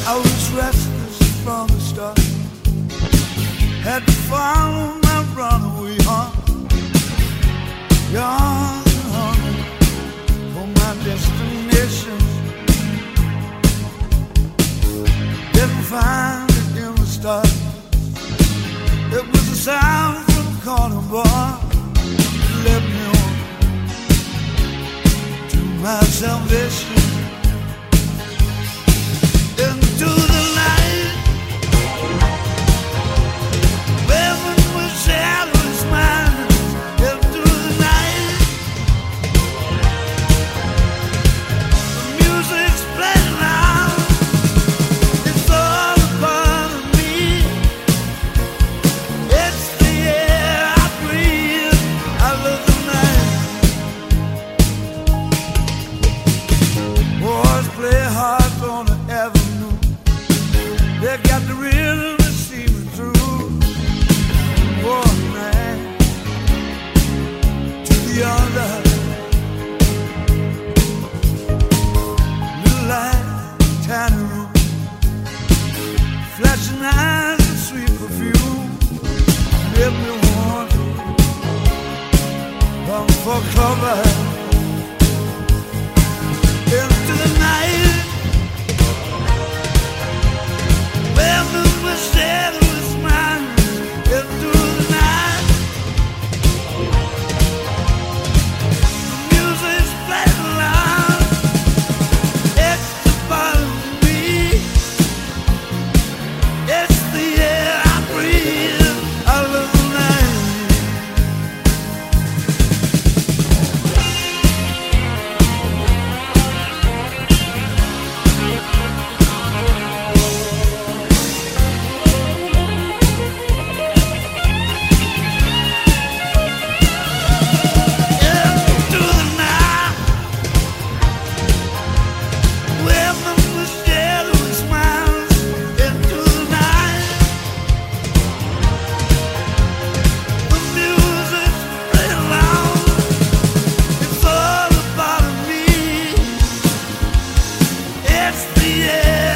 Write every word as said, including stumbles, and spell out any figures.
I was restless from the start. Had to follow my runaway heart. Young and hungry for my destination. Didn't find it in the start. It was a sound from the corner bar that led me on to my salvation. Into the light, women with shadows smiling. Into the night, the music's playing loud. It's all a part of me. It's the air I breathe. I love the night. Boys play hard on the avenue. They got the rhythm to see me through. One man to the other. Little light, tiny room, flashing eyes and sweet perfume. Let me want to run for cover. Into the night, women with shadows smiling. Into the night, the music's playing loud. It's the part of me. It's the air I breathe. I love the night. Into the night, women with shadowy smiles. Into the night, the music's playing loud. It's all a part of me. It's the air